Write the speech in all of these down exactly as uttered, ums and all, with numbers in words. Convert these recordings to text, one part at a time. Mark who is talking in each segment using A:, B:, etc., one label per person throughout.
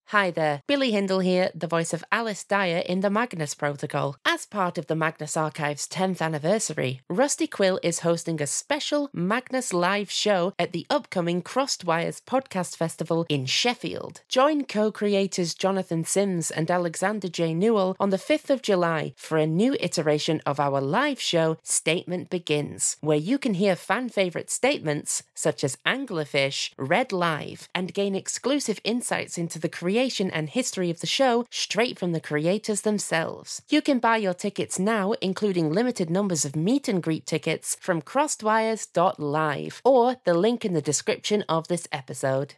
A: Hi there, Billy Hindle here, the voice of Alice Dyer in the Magnus Protocol. As part of the Magnus Archive's tenth anniversary, Rusty Quill is hosting a special Magnus live show at the upcoming Crossed Wires Podcast Festival in Sheffield. Join co-creators Jonathan Sims and Alexander J. Newell on the fifth of July for a new iteration of our live show, Statement Begins, where you can hear fan-favourite statements such as Anglerfish read live and gain exclusive insights into the creation and history of the show straight from the creators themselves. You can buy your tickets now, including limited numbers of meet and greet tickets, from crossedwires dot live or the link in the description of this episode.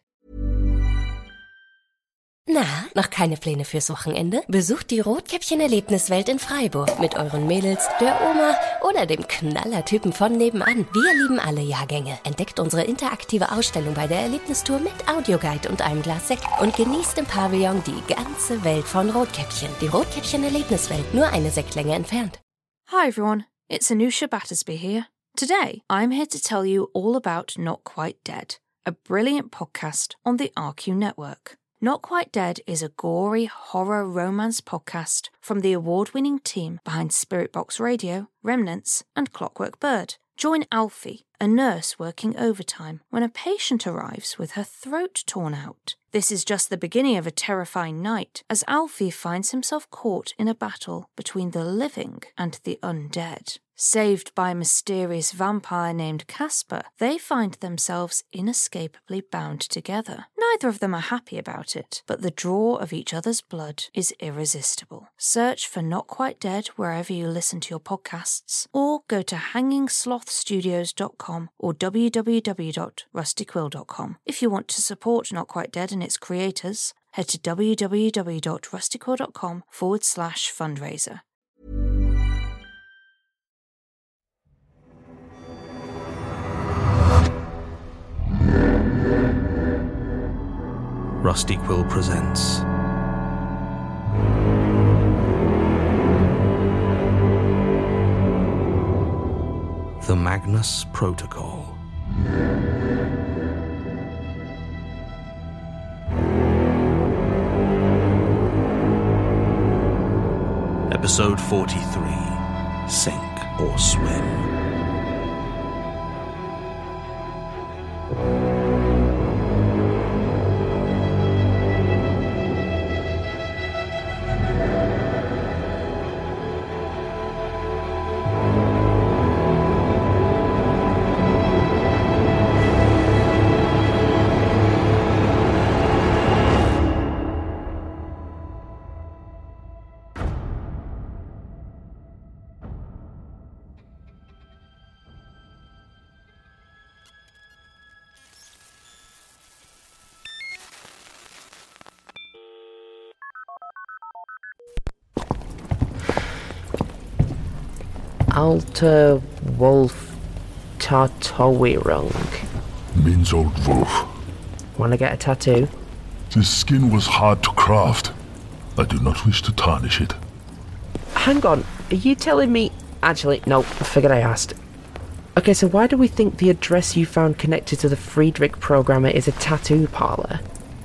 B: Na, noch keine Pläne fürs Wochenende? Besucht die Rotkäppchen-Erlebniswelt in Freiburg mit euren Mädels, der Oma oder dem Knallertypen von nebenan. Wir lieben alle Jahrgänge. Entdeckt unsere interaktive Ausstellung bei der Erlebnistour mit Audioguide und einem Glas Sekt und genießt im Pavillon die ganze Welt von Rotkäppchen. Die Rotkäppchen-Erlebniswelt, nur eine Sektlänge entfernt.
C: Hi everyone, it's Anusha Battersby here. Today, I'm here to tell you all about Not Quite Dead, a brilliant podcast on the R Q network. Not Quite Dead is a gory horror romance podcast from the award-winning team behind Spirit Box Radio, Remnants, and Clockwork Bird. Join Alfie, a nurse working overtime, when a patient arrives with her throat torn out. This is just the beginning of a terrifying night, as Alfie finds himself caught in a battle between the living and the undead. Saved by a mysterious vampire named Casper, they find themselves inescapably bound together. Neither of them are happy about it, but the draw of each other's blood is irresistible. Search for Not Quite Dead wherever you listen to your podcasts, or go to hanging sloth studios dot com or w w w dot rusty quill dot com. If you want to support Not Quite Dead and its creators, head to w w w dot rusty quill dot com forward slash fundraiser.
D: Rusty Quill presents The Magnus Protocol. Episode forty-three, Sink or Swim.
A: Alter Wolf Tartowirung.
E: Means old wolf.
A: Wanna get a tattoo?
E: This skin was hard to craft. I do not wish to tarnish it.
A: Hang on, are you telling me... Actually, no, I figured I asked. Okay, so why do we think the address you found connected to the Friedrich programmer is a tattoo parlor?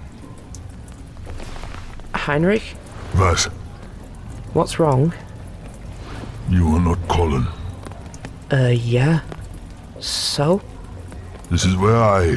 A: Heinrich?
E: Was?
A: What's wrong?
E: You are not Colin.
A: Uh, yeah. So?
E: This is where I...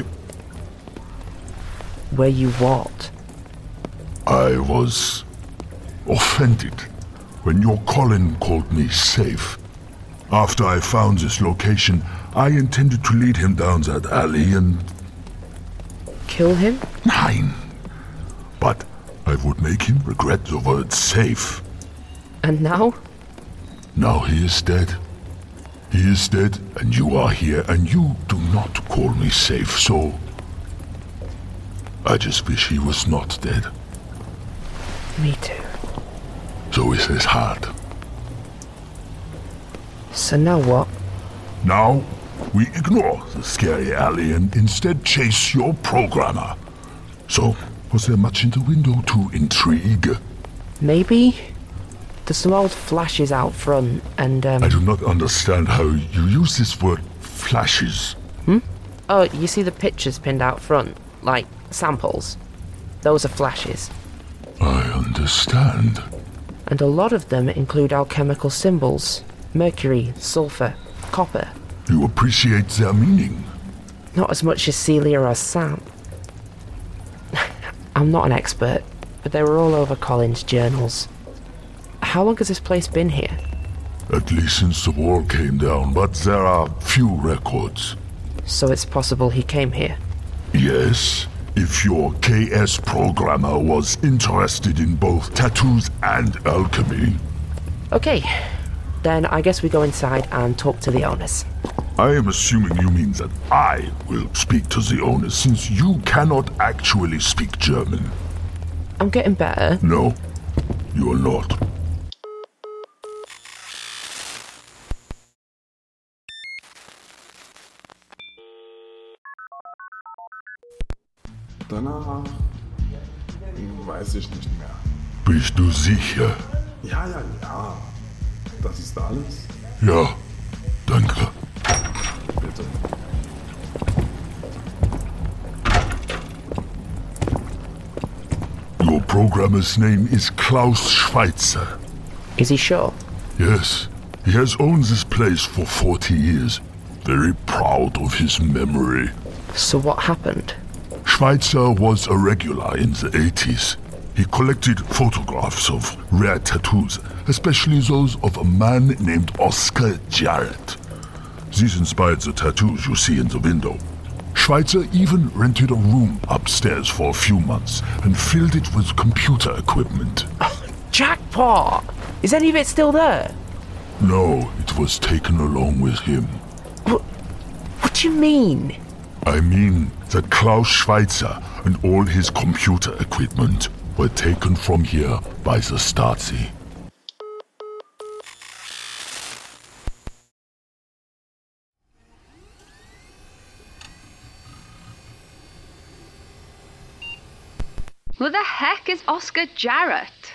A: Where you what?
E: I was... offended when your Colin called me safe. After I found this location, I intended to lead him down that alley and...
A: Kill him?
E: Nein. But I would make him regret the word safe.
A: And now?
E: Now he is dead. He is dead, and you are here, and you do not call me safe, so... I just wish he was not dead.
A: Me too.
E: So is his heart.
A: So now what?
E: Now, we ignore the scary alley and instead chase your programmer. So, was there much in the window to intrigue?
A: Maybe. There's some old flashes out front, and, um...
E: I do not understand how you use this word, flashes.
A: Hmm? Oh, you see the pictures pinned out front? Like, samples? Those are flashes.
E: I understand.
A: And a lot of them include alchemical symbols. Mercury, sulfur, copper.
E: You appreciate their meaning?
A: Not as much as Celia or Sam. I'm not an expert, but they were all over Colin's journals. How long has this place been here?
E: At least since the wall came down, but there are few records.
A: So it's possible he came here?
E: Yes, if your K S programmer was interested in both tattoos and alchemy.
A: Okay, then I guess we go inside and talk to the owners.
E: I am assuming you mean that I will speak to the owners, since you cannot actually speak German.
A: I'm getting better.
E: No, you are not.
F: Danach weiß ich nicht mehr.
E: Bist du sicher?
F: Ja, ja, ja. Das ist alles?
E: Ja, danke.
F: Bitte.
E: Your programmer's name is Klaus Schweitzer.
A: Is he sure?
E: Yes, he has owned this place for forty years. Very proud of his memory.
A: So what happened?
E: Schweitzer was a regular in the eighties. He collected photographs of rare tattoos, especially those of a man named Oscar Jarrett. These inspired the tattoos you see in the window. Schweitzer even rented a room upstairs for a few months and filled it with computer equipment.
A: Jackpot! Is any of it still there?
E: No, it was taken along with him.
A: What, what do you mean?
E: I mean that Klaus Schweitzer and all his computer equipment were taken from here by the Stasi.
G: Who the heck is Oscar Jarrett?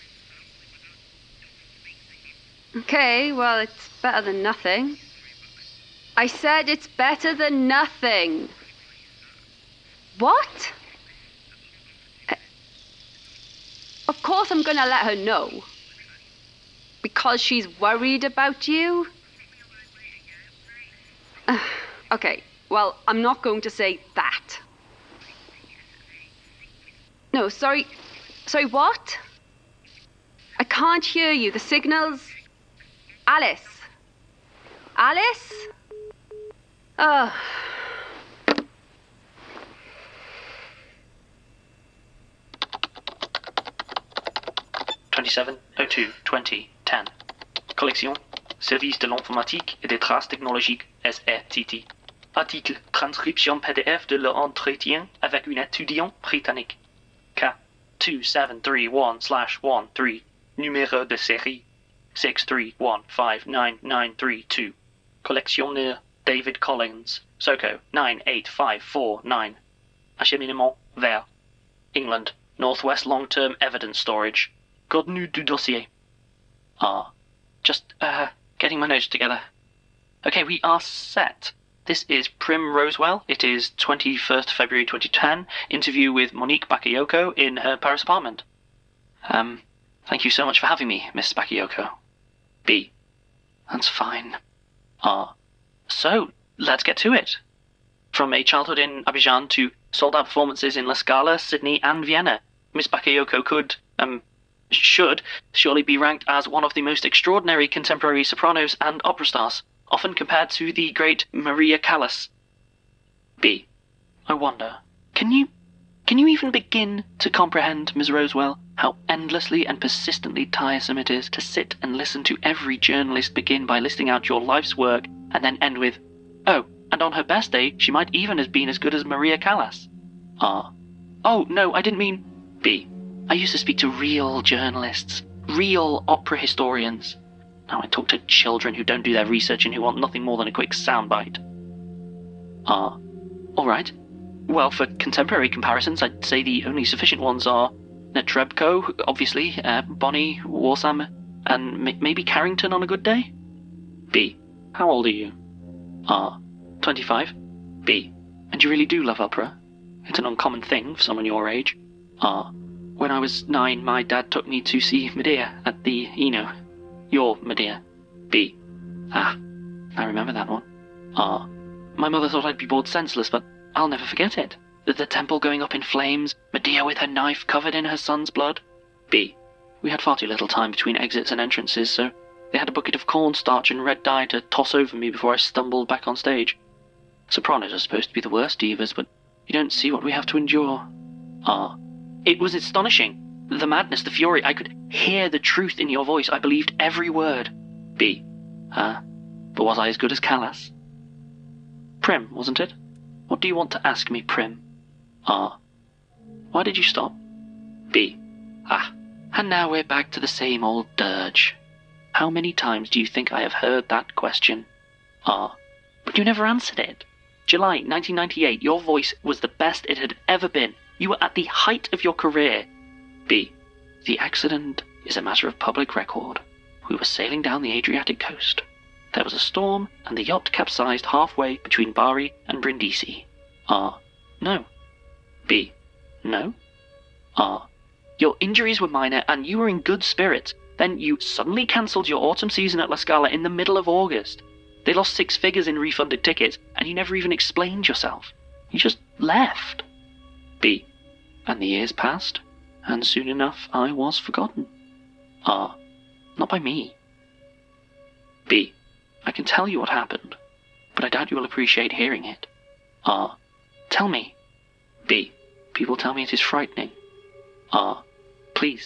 G: Okay, well, it's better than nothing. I said it's better than nothing. What? Uh, of course I'm gonna let her know. Because she's worried about you? Uh, okay, well, I'm not going to say that. No, sorry. Sorry, what? I can't hear you. The signal's... Alice? Alice? Oh.
H: twenty-seven oh two twenty ten. Collection Service de l'informatique et des traces technologiques S E T T. Article Transcription P D F de l'entretien avec une étudiante britannique. K two seven three one slash one three. Numéro de série six three one five nine nine three two. Collectionneur David Collins, Soco nine eight five four nine. Acheminement vers England, Northwest Long-Term Evidence Storage. Contenu du dossier. Ah, just uh, getting my notes together. Okay, we are set. This is Prim Rosewell. It is twenty-first February twenty ten. Interview with Monique Bakayoko in her Paris apartment. Um, thank you so much for having me, Miss Bakayoko. B. That's fine. R. So, let's get to it. From a childhood in Abidjan to sold-out performances in La Scala, Sydney and Vienna, Miss Bakayoko could, um, should surely be ranked as one of the most extraordinary contemporary sopranos and opera stars, often compared to the great Maria Callas. B. I wonder, can you, can you even begin to comprehend, Miss Rosewell, how endlessly and persistently tiresome it is to sit and listen to every journalist begin by listing out your life's work and then end with, oh, and on her best day, she might even have been as good as Maria Callas. R. Oh, no, I didn't mean... B. I used to speak to real journalists, real opera historians. Now I talk to children who don't do their research and who want nothing more than a quick soundbite. R. All right. Well, for contemporary comparisons, I'd say the only sufficient ones are Netrebko, obviously, uh, Bonnie, Walsham, and m- maybe Carrington on a good day? B. How old are you? R. twenty-five. B. And you really do love opera? It's an uncommon thing for someone your age. R. when I was nine, my dad took me to see Medea at the, you know, your Medea. B. Ah, I remember that one. R. My mother thought I'd be bored senseless, but I'll never forget it. The, the temple going up in flames, Medea with her knife covered in her son's blood. B. We had far too little time between exits and entrances, so they had a bucket of cornstarch and red dye to toss over me before I stumbled back on stage. Sopranos are supposed to be the worst divas, but you don't see what we have to endure. R. It was astonishing. The madness, the fury, I could hear the truth in your voice. I believed every word. B. Ah, but was I as good as Callas? Prim, wasn't it? What do you want to ask me, Prim? R. Why did you stop? B. Ah, and now we're back to the same old dirge. How many times do you think I have heard that question? R. But you never answered it. July nineteen ninety-eight, your voice was the best it had ever been. You were at the height of your career. B. The accident is a matter of public record. We were sailing down the Adriatic coast. There was a storm, and the yacht capsized halfway between Bari and Brindisi. R. No. B. No. R. Your injuries were minor, and you were in good spirits. Then you suddenly cancelled your autumn season at La Scala in the middle of August. They lost six figures in refunded tickets, and you never even explained yourself. You just left. B. And the years passed, and soon enough I was forgotten. R. Not by me. B. I can tell you what happened, but I doubt you will appreciate hearing it. R. Tell me. B. People tell me it is frightening. R. Please.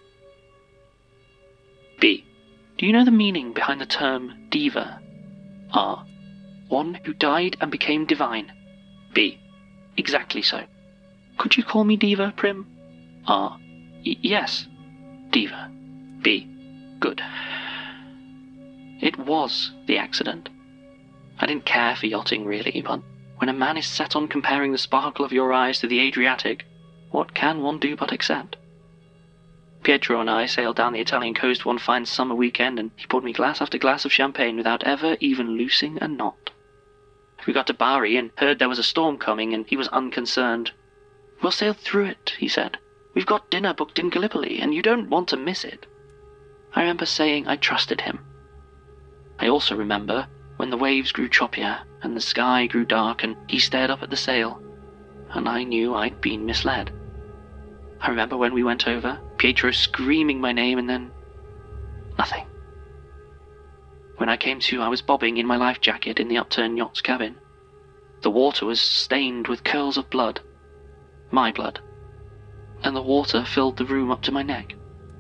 H: B. Do you know the meaning behind the term diva? R. One who died and became divine. B. Exactly so. Could you call me Diva, Prim? R. Y- yes, Diva. B. Good. It was the accident. I didn't care for yachting, really, but when a man is set on comparing the sparkle of your eyes to the Adriatic, what can one do but accept? Pietro and I sailed down the Italian coast one fine summer weekend, and he poured me glass after glass of champagne without ever even loosing a knot. We got to Bari and heard there was a storm coming, and he was unconcerned. We'll sail through it, he said. We've got dinner booked in Gallipoli, and you don't want to miss it. I remember saying I trusted him. I also remember when the waves grew choppier, and the sky grew dark, and he stared up at the sail, and I knew I'd been misled. I remember when we went over, Pietro screaming my name, and then nothing. When I came to, I was bobbing in my life jacket in the upturned yacht's cabin. The water was stained with curls of blood. My blood. And the water filled the room up to my neck.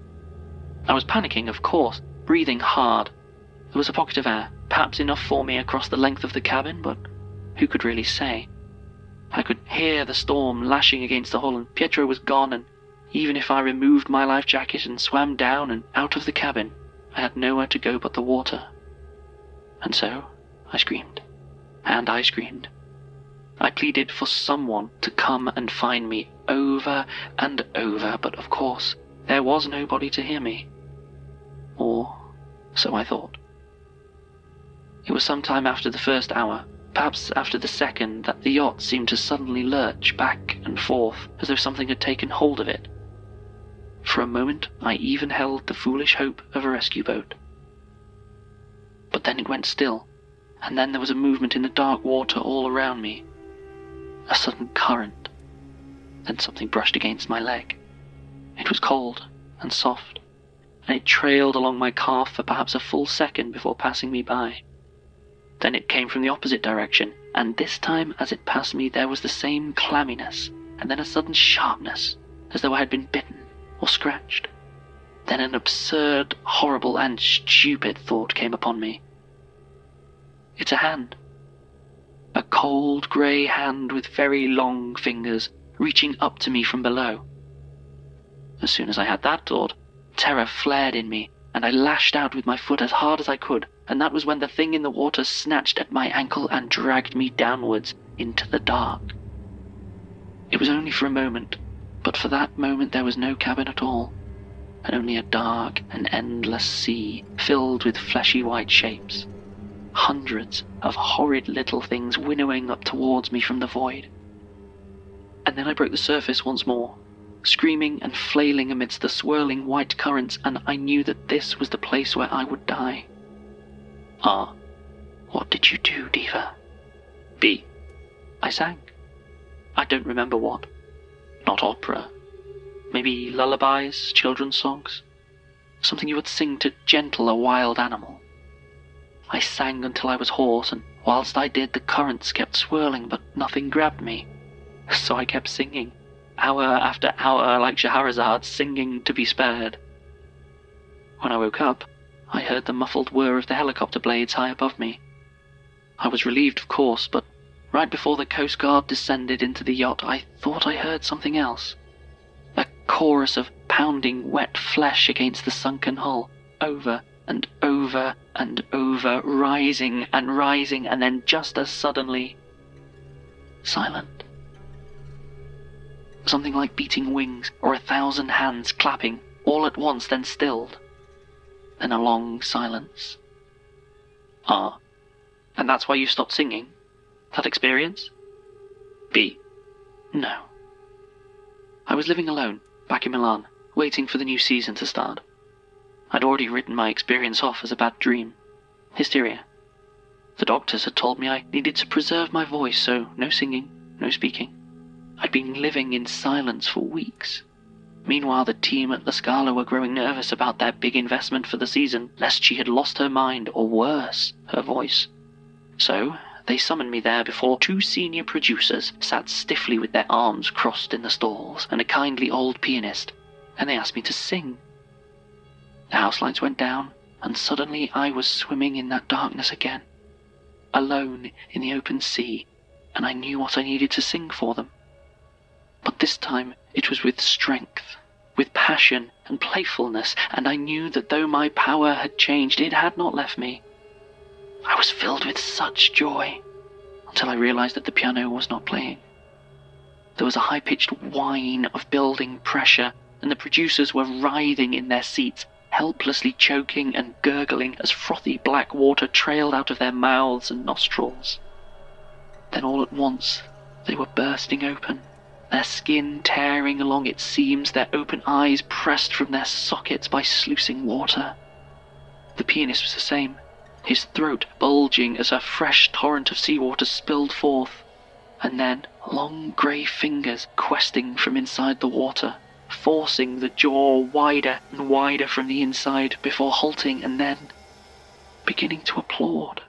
H: I was panicking, of course, breathing hard. There was a pocket of air, perhaps enough for me across the length of the cabin, but who could really say? I could hear the storm lashing against the hull, and Pietro was gone, and even if I removed my life jacket and swam down and out of the cabin, I had nowhere to go but the water. And so I screamed. And I screamed. I pleaded for someone to come and find me over and over, but of course there was nobody to hear me. Or so I thought. It was some time after the first hour, perhaps after the second, that the yacht seemed to suddenly lurch back and forth as though something had taken hold of it. For a moment I even held the foolish hope of a rescue boat. But then it went still, and then there was a movement in the dark water all around me. A sudden current. Then something brushed against my leg. It was cold and soft, and it trailed along my calf for perhaps a full second before passing me by. Then it came from the opposite direction, and this time as it passed me there was the same clamminess, and then a sudden sharpness, as though I had been bitten or scratched. Then an absurd, horrible, and stupid thought came upon me. It's a hand. A cold grey hand with very long fingers, reaching up to me from below. As soon as I had that thought, terror flared in me, and I lashed out with my foot as hard as I could, and that was when the thing in the water snatched at my ankle and dragged me downwards into the dark. It was only for a moment, but for that moment there was no cabin at all, and only a dark and endless sea filled with fleshy white shapes. Hundreds of horrid little things winnowing up towards me from the void. And then I broke the surface once more, screaming and flailing amidst the swirling white currents, and I knew that this was the place where I would die. R. What did you do, Diva? B. I sang. I don't remember what. Not opera. Maybe lullabies, children's songs. Something you would sing to gentle a wild animal. I sang until I was hoarse, and whilst I did, the currents kept swirling, but nothing grabbed me. So I kept singing, hour after hour, like Scheherazade, singing to be spared. When I woke up, I heard the muffled whir of the helicopter blades high above me. I was relieved, of course, but right before the Coast Guard descended into the yacht, I thought I heard something else. A chorus of pounding wet flesh against the sunken hull, over and over and over, rising and rising, and then just as suddenly, silent. Something like beating wings, or a thousand hands clapping, all at once, then stilled. Then a long silence. Ah, and that's why you stopped singing? That experience? B. No. I was living alone, back in Milan, waiting for the new season to start. I'd already written my experience off as a bad dream. Hysteria. The doctors had told me I needed to preserve my voice, so no singing, no speaking. I'd been living in silence for weeks. Meanwhile, the team at La Scala were growing nervous about their big investment for the season, lest she had lost her mind, or worse, her voice. So, they summoned me there before two senior producers sat stiffly with their arms crossed in the stalls, and a kindly old pianist, and they asked me to sing. The house lights went down, and suddenly I was swimming in that darkness again, alone in the open sea, and I knew what I needed to sing for them. But this time it was with strength, with passion and playfulness, and I knew that though my power had changed, it had not left me. I was filled with such joy, until I realized that the piano was not playing. There was a high-pitched whine of building pressure, and the producers were writhing in their seats, helplessly choking and gurgling as frothy black water trailed out of their mouths and nostrils. Then all at once they were bursting open, their skin tearing along its seams, their open eyes pressed from their sockets by sluicing water. The pianist was the same, his throat bulging as a fresh torrent of seawater spilled forth, and then long grey fingers questing from inside the water, forcing the jaw wider and wider from the inside before halting and then beginning to applaud.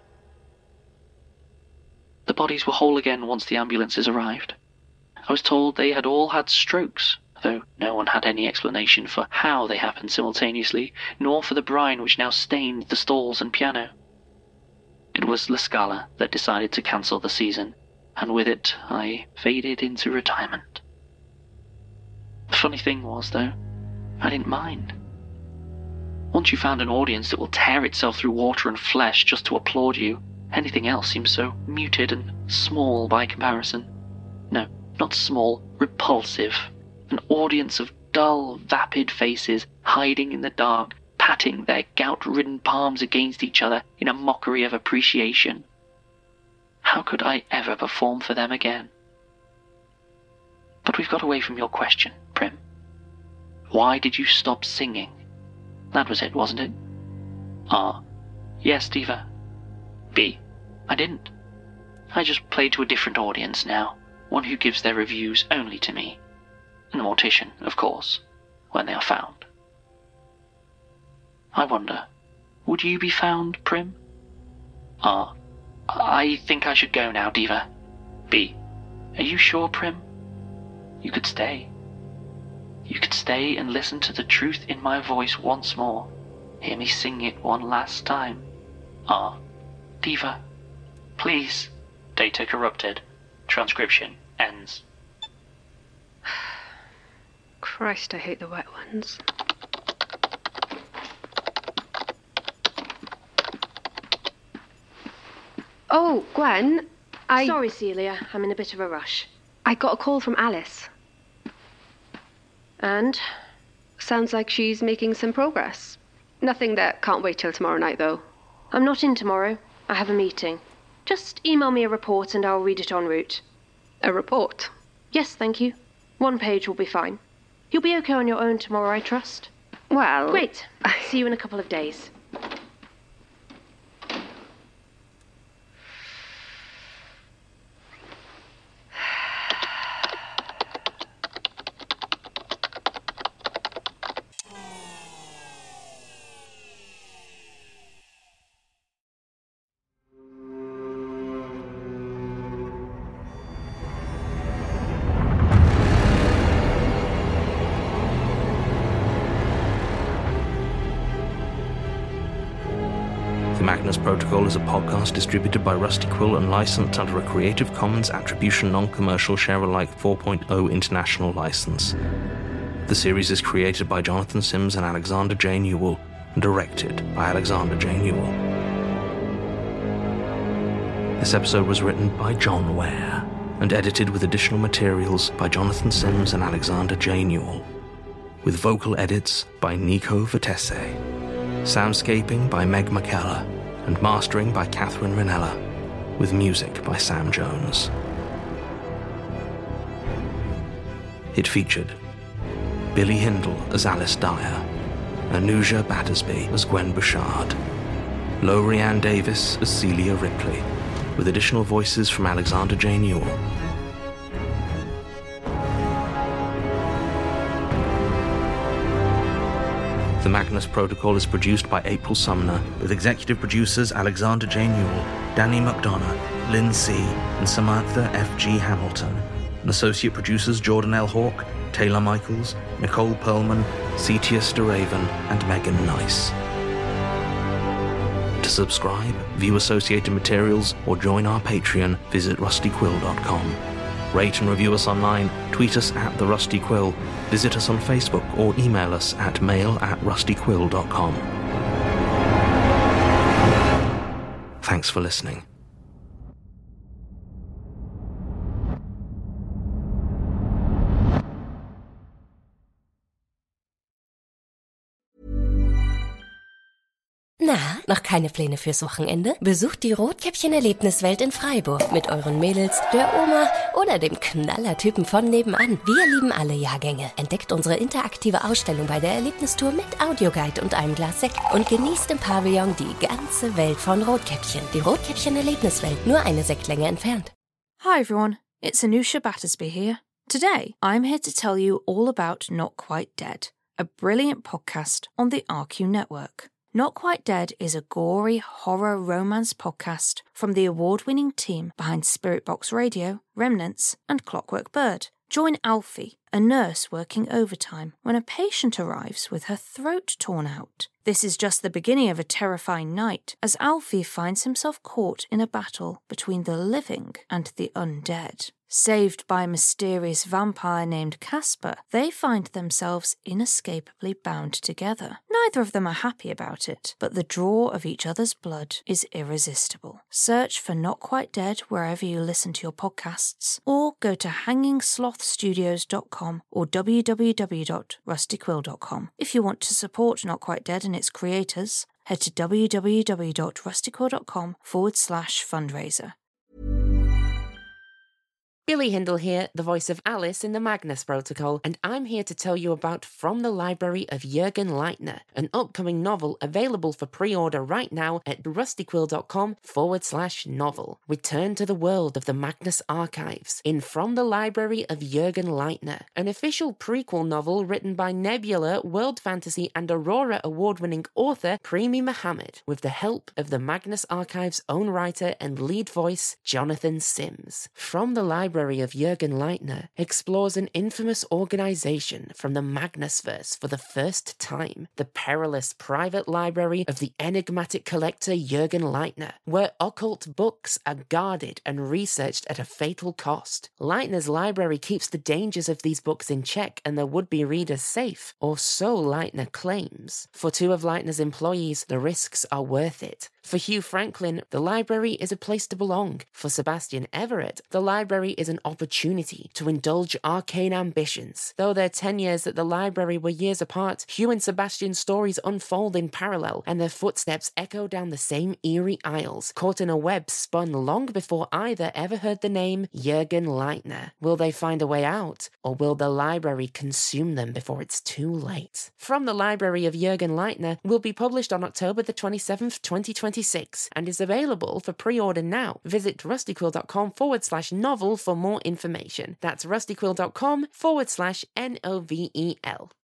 H: The bodies were whole again once the ambulances arrived. I was told they had all had strokes, though no one had any explanation for how they happened simultaneously, nor for the brine which now stained the stalls and piano. It was La Scala that decided to cancel the season, and with it I faded into retirement. The funny thing was, though, I didn't mind. Once you found an audience that will tear itself through water and flesh just to applaud you, anything else seems so muted and small by comparison. No, not small, repulsive. An audience of dull, vapid faces hiding in the dark, patting their gout-ridden palms against each other in a mockery of appreciation. How could I ever perform for them again? But we've got away from your question, Prim. Why did you stop singing? That was it, wasn't it? R. Yes, Diva. B. I didn't. I just played to a different audience now, one who gives their reviews only to me. And the mortician, of course, when they are found. I wonder, would you be found, Prim? R. I think I should go now, Diva. B. Are you sure, Prim? You could stay. You could stay and listen to the truth in my voice once more. Hear me sing it one last time. R. Diva, please. Data corrupted. Transcription ends.
G: Christ, I hate the wet ones. Oh, Gwen, I...
I: Sorry, Celia, I'm in a bit of a rush.
G: I got a call from Alice.
I: And?
G: Sounds like she's making some progress. Nothing that can't wait till tomorrow night, though.
I: I'm not in tomorrow. I have a meeting. Just email me a report and I'll read it en route.
G: A report? Yes, thank you. One page will be fine.
I: You'll be okay on your own tomorrow, I trust.
G: Well...
I: Great. See you in a couple of days.
D: The Magnus Protocol is a podcast distributed by Rusty Quill and licensed under a Creative Commons Attribution Non-Commercial Share-alike four point oh International License. The series is created by Jonathan Sims and Alexander J. Newell, and directed by Alexander J. Newell. This episode was written by John Ware, and edited with additional materials by Jonathan Sims and Alexander J. Newell, with vocal edits by Nico Vitesse. Soundscaping by Meg McKellar, and mastering by Catherine Ranella, with music by Sam Jones. It featured Billy Hindle as Alice Dyer, Anuja Battersby as Gwen Bouchard, Lowry-Ann Davis as Celia Ripley, with additional voices from Alexander J. Newell. The Magnus Protocol is produced by April Sumner, with executive producers Alexander J. Newell, Danny McDonough, Lynn C., and Samantha F G. Hamilton, and associate producers Jordan L. Hawke, Taylor Michaels, Nicole Perlman, Cetius DeRaven, and Megan Nice. To subscribe, view associated materials, or join our Patreon, visit rusty quill dot com. Rate and review us online, tweet us at The Rusty Quill, visit us on Facebook, or email us at mail at rusty quill dot com. Thanks for listening.
B: Na, noch keine Pläne fürs Wochenende? Besucht die Rotkäppchen-Erlebniswelt in Freiburg mit euren Mädels, der Oma oder dem Knallertypen von nebenan. Wir lieben alle Jahrgänge. Entdeckt unsere interaktive Ausstellung bei der Erlebnistour mit Audioguide und einem Glas Sekt und genießt im Pavillon die ganze Welt von Rotkäppchen. Die Rotkäppchen-Erlebniswelt, nur eine Sektlänge entfernt.
C: Hi everyone, it's Anusha Battersby here. Today, I'm here to tell you all about Not Quite Dead, a brilliant podcast on the R Q Network. Not Quite Dead is a gory horror romance podcast from the award-winning team behind Spirit Box Radio, Remnants, and Clockwork Bird. Join Alfie, a nurse working overtime, when a patient arrives with her throat torn out. This is just the beginning of a terrifying night, as Alfie finds himself caught in a battle between the living and the undead. Saved by a mysterious vampire named Casper, they find themselves inescapably bound together. Neither of them are happy about it, but the draw of each other's blood is irresistible. Search for Not Quite Dead wherever you listen to your podcasts, or go to hanging sloth studios dot com or w w w dot rusty quill dot com. If you want to support Not Quite Dead and its creators, head to w w w dot rusty quill dot com forward slash fundraiser.
A: Billy Hindle here, the voice of Alice in the Magnus Protocol, and I'm here to tell you about From the Library of Jürgen Leitner, an upcoming novel available for pre-order right now at rustyquill.com forward slash novel. Return to the world of the Magnus Archives in From the Library of Jürgen Leitner, an official prequel novel written by Nebula, World Fantasy and Aurora award-winning author Premi Mohammed, with the help of the Magnus Archives' own writer and lead voice, Jonathan Sims. From the Library of Jürgen Leitner explores an infamous organization from the Magnusverse for the first time, the perilous private library of the enigmatic collector Jürgen Leitner, where occult books are guarded and researched at a fatal cost. Leitner's library keeps the dangers of these books in check and their would-be readers safe, or so Leitner claims. For two of Leitner's employees, the risks are worth it. For Hugh Franklin, the library is a place to belong. For Sebastian Everett, the library is is an opportunity to indulge arcane ambitions. Though their ten years at the library were years apart, Hugh and Sebastian's stories unfold in parallel, and their footsteps echo down the same eerie aisles, caught in a web spun long before either ever heard the name Jürgen Leitner. Will they find a way out, or will the library consume them before it's too late? From the Library of Jürgen Leitner will be published on October the twenty-seventh, twenty twenty-six, and is available for pre-order now. Visit rustyquill.com forward slash novel for more information. That's rustyquill.com forward slash N O V E L.